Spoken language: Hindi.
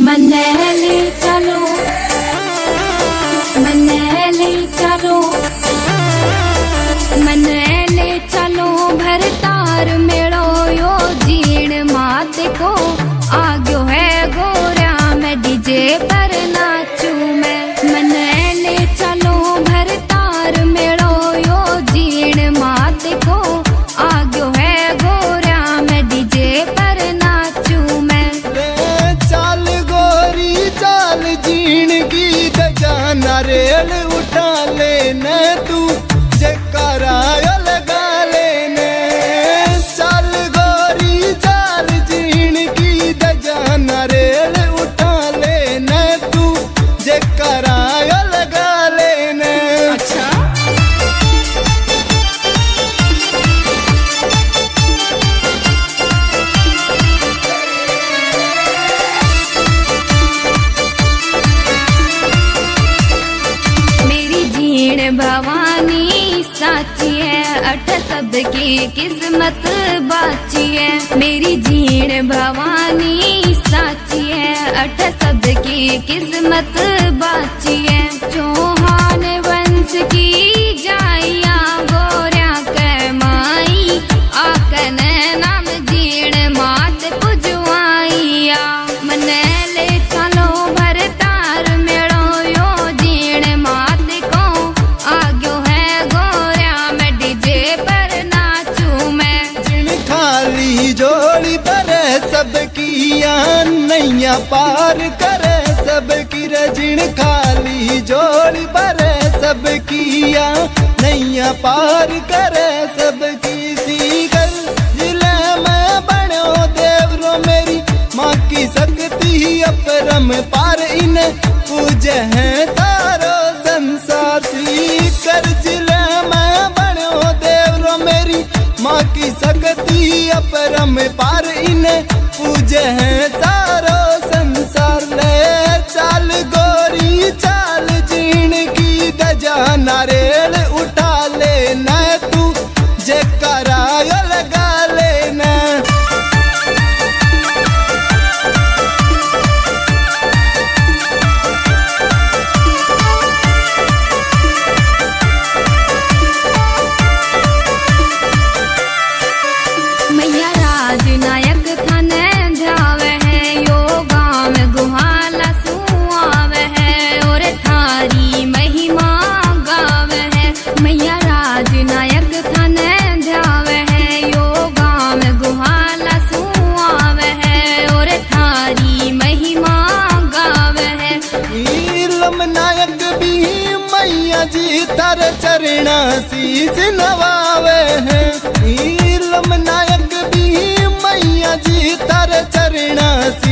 मनैले चलो, मनैले चलो, मनैले चलो भरतार मेड़ो यो जीण मात को आग्यो है गोरा मैं डीजे पर नाचू मैं। मनैले चलो भरतार मेड़ो यो जीण मात को आग्यो है गोरा मैं डीजे पर नाचू मैं। चाल गोरी चाल जीण की दजाना रेल उठा लेने तू जयकारा लगा लेने। चाल गोरी चाल जीण की दजाना रेल उठा लेने तू जयकारा लगा लेने। अच्छा मेरी जीण भवानी साची है अठ सबकी किस्मत बाची है। मेरी जीण भवानी साची है अठ सबकी किस्मत बाची है। चौहान वंश की जाइया गोरा के माई आकन नाम जीण मात पुजवाइया। मनैले चलो भरतार मेड़ो यो जीण मात को आग्यो है गोरा मैं डीजे पर नाचू मैं। जिन खाली जोड़ी पर सबकी नैया पार करे सबकी रे। जिन खाली जोड़ी पर सबकी नैया पार करे सबकी। सीकर जिले में बनो देवरो मेरी माँ की शक्ति अपरम पार इन्हें पूजे है तारो संसार। सीकर जिले में बनो देवरो मेरी माँ की शक्ति अपरम पार इन्हें पूजे है तारो संसार। ले चाल गोरी चाल जीण की दजाना रेल उठा लेना तू जयकारा लगा लेना। मैया राज नायक थाने ध्यावे है यो गाँव गुहाला सुआवे है और थारी महिमा गावे है। मैया राज नायक थाने ध्यावे है यो गाँव गुहाला सुआवे है और थारी महिमा गावे है। नीलम नायक भी मैया जी तर चरणा शीस नवावे है। नीलम नायक भी मैया जी तर चरणा